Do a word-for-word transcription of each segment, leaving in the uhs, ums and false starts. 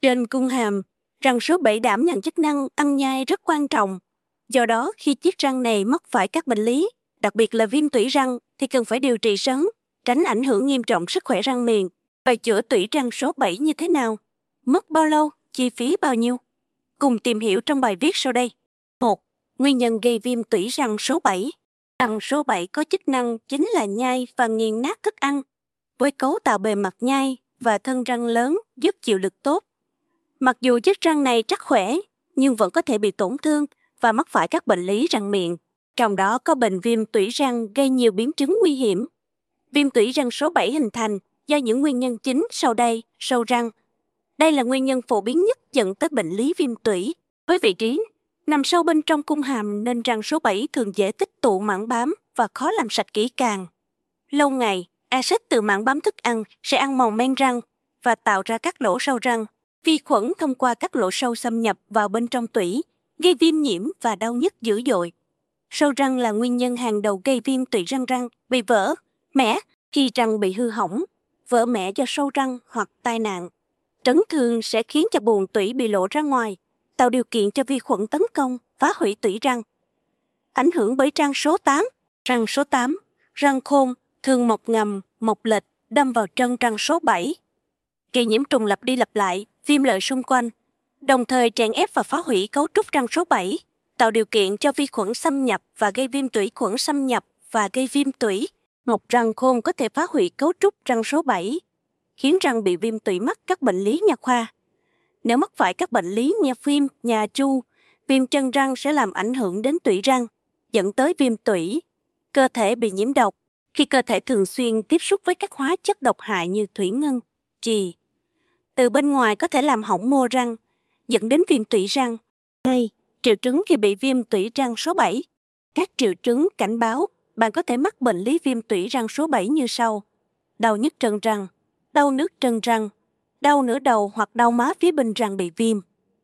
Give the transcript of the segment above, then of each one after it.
Trên cung hàm, răng số bảy đảm nhận chức năng ăn nhai rất quan trọng. Do đó, khi chiếc răng này mắc phải các bệnh lý, đặc biệt là viêm tủy răng, thì cần phải điều trị sớm, tránh ảnh hưởng nghiêm trọng sức khỏe răng miệng. Vậy chữa tủy răng số bảy như thế nào? Mất bao lâu? Chi phí bao nhiêu? Cùng tìm hiểu trong bài viết sau đây. một. Nguyên nhân gây viêm tủy răng số bảy. Răng số bảy có chức năng chính là nhai và nghiền nát thức ăn, với cấu tạo bề mặt nhai và thân răng lớn giúp chịu lực tốt. Mặc dù chiếc răng này chắc khỏe, nhưng vẫn có thể bị tổn thương và mắc phải các bệnh lý răng miệng. Trong đó có bệnh viêm tủy răng gây nhiều biến chứng nguy hiểm. Viêm tủy răng số bảy hình thành do những nguyên nhân chính sau đây: sâu răng. Đây là nguyên nhân phổ biến nhất dẫn tới bệnh lý viêm tủy. Với vị trí nằm sâu bên trong cung hàm nên răng số bảy thường dễ tích tụ mảng bám và khó làm sạch kỹ càng. Lâu ngày, axit từ mảng bám thức ăn sẽ ăn mòn men răng và tạo ra các lỗ sâu răng. Vi khuẩn thông qua các lỗ sâu xâm nhập vào bên trong tủy, gây viêm nhiễm và đau nhức dữ dội. Sâu răng là nguyên nhân hàng đầu gây viêm tủy răng răng bị vỡ, mẻ khi răng bị hư hỏng, vỡ mẻ do sâu răng hoặc tai nạn. Chấn thương sẽ khiến cho buồng tủy bị lộ ra ngoài, tạo điều kiện cho vi khuẩn tấn công, phá hủy tủy răng. Ảnh hưởng bởi răng số tám. Răng số tám, răng khôn, thường mọc ngầm, mọc lệch, đâm vào chân răng số bảy. Gây nhiễm trùng lặp đi lặp lại, viêm lợi xung quanh, đồng thời chèn ép và phá hủy cấu trúc răng số bảy, tạo điều kiện cho vi khuẩn xâm nhập và gây viêm tủy khuẩn xâm nhập và gây viêm tủy. Mọc răng khôn có thể phá hủy cấu trúc răng số bảy, khiến răng bị viêm tủy mắc các bệnh lý nha khoa. Nếu mắc phải các bệnh lý nha phim, nhà chu, viêm chân răng sẽ làm ảnh hưởng đến tủy răng, dẫn tới viêm tủy. Cơ thể bị nhiễm độc. Khi cơ thể thường xuyên tiếp xúc với các hóa chất độc hại như thủy ngân, chì, từ bên ngoài có thể làm hỏng mô răng, dẫn đến viêm tủy răng. hai. Triệu chứng khi bị viêm tủy răng số bảy. Các triệu chứng cảnh báo bạn có thể mắc bệnh lý viêm tủy răng số bảy như sau: đau nhức trân răng, đau nhức trân răng, đau nửa đầu hoặc đau má phía bên răng bị viêm.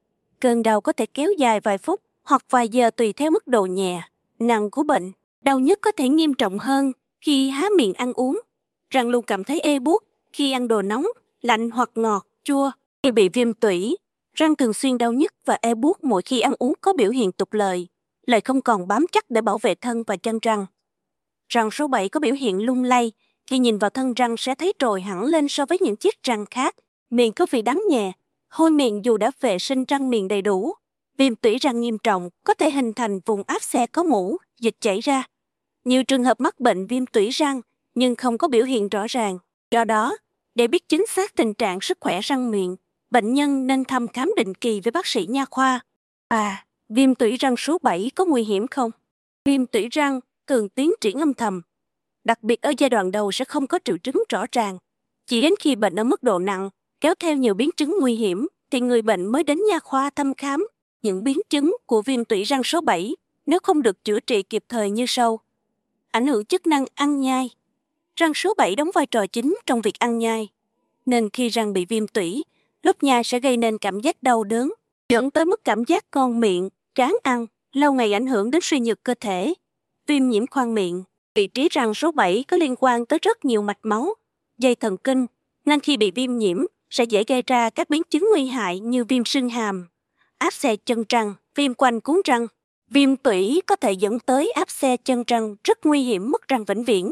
Cơn đau có thể kéo dài vài phút hoặc vài giờ tùy theo mức độ nhẹ, nặng của bệnh. Đau nhức có thể nghiêm trọng hơn khi há miệng ăn uống. Răng luôn cảm thấy ê buốt khi ăn đồ nóng, lạnh hoặc ngọt, chua. Khi bị viêm tủy, răng thường xuyên đau nhức và ê buốt mỗi khi ăn uống có biểu hiện tụt lời, lại không còn bám chắc để bảo vệ thân và chân răng. Răng số bảy có biểu hiện lung lay, khi nhìn vào thân răng sẽ thấy trồi hẳn lên so với những chiếc răng khác. Miệng có vị đắng nhẹ, hôi miệng dù đã vệ sinh răng miệng đầy đủ. Viêm tủy răng nghiêm trọng có thể hình thành vùng áp xe có mủ, dịch chảy ra. Nhiều trường hợp mắc bệnh viêm tủy răng nhưng không có biểu hiện rõ ràng. Do đó, để biết chính xác tình trạng sức khỏe răng miệng, bệnh nhân nên thăm khám định kỳ với bác sĩ nha khoa. À, viêm tủy răng số bảy có nguy hiểm không? Viêm tủy răng thường tiến triển âm thầm. Đặc biệt ở giai đoạn đầu sẽ không có triệu chứng rõ ràng. Chỉ đến khi bệnh ở mức độ nặng, kéo theo nhiều biến chứng nguy hiểm, thì người bệnh mới đến nha khoa thăm khám. Những biến chứng của viêm tủy răng số bảy nếu không được chữa trị kịp thời như sau. Ảnh hưởng chức năng ăn nhai. Răng số bảy đóng vai trò chính trong việc ăn nhai, nên khi răng bị viêm tủy, lúc nhai sẽ gây nên cảm giác đau đớn, dẫn tới mất cảm giác ngon miệng, chán ăn, lâu ngày ảnh hưởng đến suy nhược cơ thể. Viêm nhiễm khoang miệng. Vị trí răng số bảy có liên quan tới rất nhiều mạch máu, dây thần kinh, nên khi bị viêm nhiễm sẽ dễ gây ra các biến chứng nguy hại như viêm xương hàm, áp xe chân răng, viêm quanh cuốn răng. Viêm tủy có thể dẫn tới áp xe chân răng rất nguy hiểm, mất răng vĩnh viễn.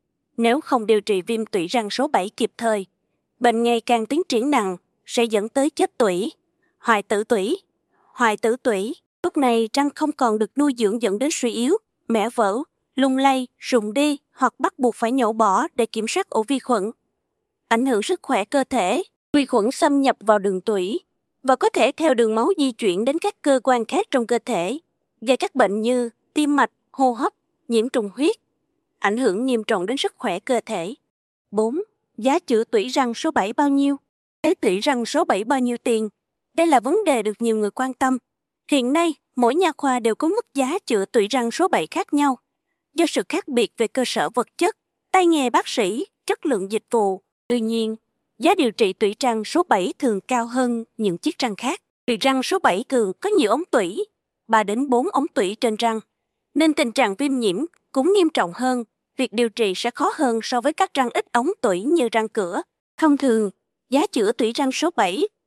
Nếu không điều trị viêm tủy răng số bảy kịp thời, bệnh ngày càng tiến triển nặng sẽ dẫn tới chết tủy, hoại tử tủy. Hoại tử tủy, lúc này răng không còn được nuôi dưỡng dẫn đến suy yếu, mẻ vỡ, lung lay, rụng đi hoặc bắt buộc phải nhổ bỏ để kiểm soát ổ vi khuẩn. Ảnh hưởng sức khỏe cơ thể, vi khuẩn xâm nhập vào đường tủy và có thể theo đường máu di chuyển đến các cơ quan khác trong cơ thể, gây các bệnh như tim mạch, hô hấp, nhiễm trùng huyết, ảnh hưởng nghiêm trọng đến sức khỏe cơ thể. bốn. Giá chữa tủy răng số bảy bao nhiêu? Cái tủy răng số bảy bao nhiêu tiền? Đây là vấn đề được nhiều người quan tâm. Hiện nay, mỗi nha khoa đều có mức giá chữa tủy răng số bảy khác nhau. Do sự khác biệt về cơ sở vật chất, tay nghề bác sĩ, chất lượng dịch vụ. Tuy nhiên, giá điều trị tủy răng số bảy thường cao hơn những chiếc răng khác. Tủy răng số bảy thường có nhiều ống tủy, ba đến bốn ống tủy trên răng, nên tình trạng viêm nhiễm cũng nghiêm trọng hơn. Việc điều trị sẽ khó hơn so với các răng ít ống tủy như răng cửa. Thông thường, giá chữa tủy răng số bảy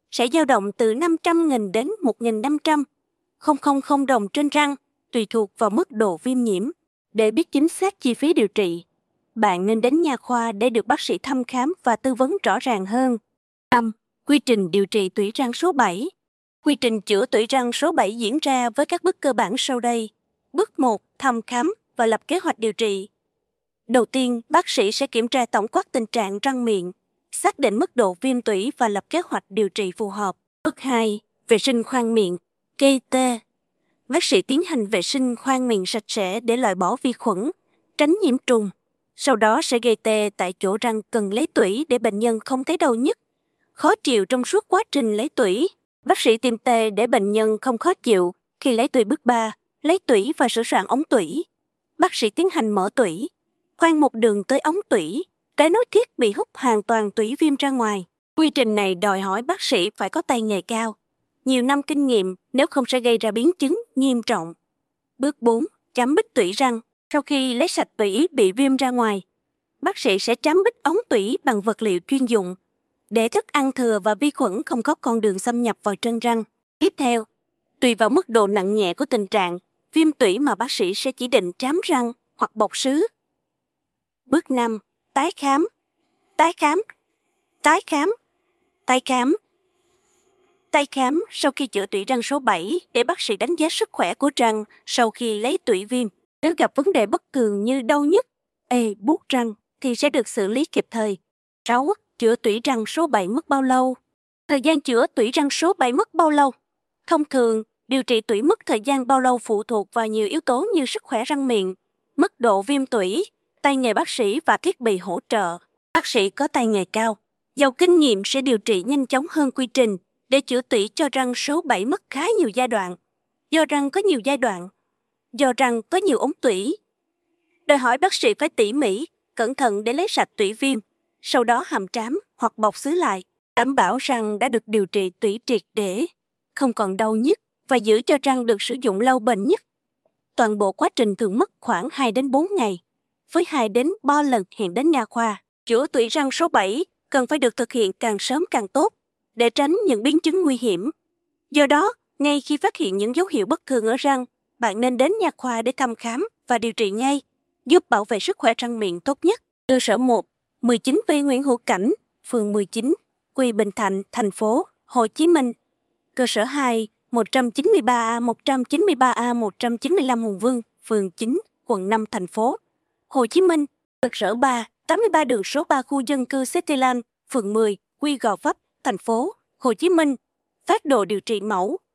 sẽ dao động từ năm trăm nghìn đến một nghìn năm trăm nghìn đồng trên răng, tùy thuộc vào mức độ viêm nhiễm. Để biết chính xác chi phí điều trị, bạn nên đến nha khoa để được bác sĩ thăm khám và tư vấn rõ ràng hơn. năm. Quy trình điều trị tủy răng số bảy. Quy trình chữa tủy răng số bảy diễn ra với các bước cơ bản sau đây. Bước một. Thăm khám và lập kế hoạch điều trị. Đầu tiên, bác sĩ sẽ kiểm tra tổng quát tình trạng răng miệng, xác định mức độ viêm tủy và lập kế hoạch điều trị phù hợp. Bước hai. Vệ sinh khoang miệng, gây tê. Bác sĩ tiến hành vệ sinh khoang miệng sạch sẽ để loại bỏ vi khuẩn, tránh nhiễm trùng. Sau đó sẽ gây tê tại chỗ răng cần lấy tủy để bệnh nhân không thấy đau nhức, khó chịu trong suốt quá trình lấy tủy. Bác sĩ tiêm tê để bệnh nhân không khó chịu khi lấy tủy. Bước ba. Lấy tủy và sửa soạn ống tủy. Bác sĩ tiến hành mở tủy, khoan một đường tới ống tủy, cái nối thiết bị hút hoàn toàn tủy viêm ra ngoài. Quy trình này đòi hỏi bác sĩ phải có tay nghề cao, nhiều năm kinh nghiệm, nếu không sẽ gây ra biến chứng nghiêm trọng. Bước bốn. Chám bích tủy răng. Sau khi lấy sạch tủy bị viêm ra ngoài, bác sĩ sẽ chám bích ống tủy bằng vật liệu chuyên dụng để thức ăn thừa và vi khuẩn không có con đường xâm nhập vào chân răng. Tiếp theo, tùy vào mức độ nặng nhẹ của tình trạng viêm tủy mà bác sĩ sẽ chỉ định trám răng hoặc bọc sứ. Bước năm. Tái khám. Tái khám. Tái khám. Tái khám. Tái khám sau khi chữa tủy răng số bảy để bác sĩ đánh giá sức khỏe của răng sau khi lấy tủy viêm. Nếu gặp vấn đề bất thường như đau nhức, ê, buốt răng thì sẽ được xử lý kịp thời. sáu. Chữa tủy răng số bảy mất bao lâu? Thời gian chữa tủy răng số bảy mất bao lâu? Thông thường, điều trị tủy mất thời gian bao lâu phụ thuộc vào nhiều yếu tố như sức khỏe răng miệng, mức độ viêm tủy, tay nghề bác sĩ và thiết bị hỗ trợ. Bác sĩ có tay nghề cao, giàu kinh nghiệm sẽ điều trị nhanh chóng hơn quy trình để chữa tủy cho răng số bảy mất khá nhiều giai đoạn. Do răng có nhiều giai đoạn, do răng có nhiều ống tủy, đòi hỏi bác sĩ phải tỉ mỉ, cẩn thận để lấy sạch tủy viêm, sau đó hàm trám hoặc bọc xứ lại, đảm bảo răng đã được điều trị tủy triệt để, không còn đau nhức và giữ cho răng được sử dụng lâu bền nhất. Toàn bộ quá trình thường mất khoảng hai đến bốn ngày, với hai đến ba lần hẹn đến nha khoa. Chữa tủy răng số bảy cần phải được thực hiện càng sớm càng tốt để tránh những biến chứng nguy hiểm. Do đó, ngay khi phát hiện những dấu hiệu bất thường ở răng, bạn nên đến nha khoa để thăm khám và điều trị ngay, giúp bảo vệ sức khỏe răng miệng tốt nhất. Cơ sở một, mười chín V Nguyễn Hữu Cảnh, phường mười chín, quận Bình Thạnh, thành phố Hồ Chí Minh. Cơ sở hai, một trăm chín mươi ba A, một trăm chín mươi ba A, một trăm chín mươi lăm Hùng Vương, phường chín, quận năm, thành phố Hồ Chí Minh. Cơ sở ba, tám mươi ba đường số ba khu dân cư Cityland, phường mười, Quy Gò Vấp, thành phố Hồ Chí Minh. Phác đồ điều trị mẫu,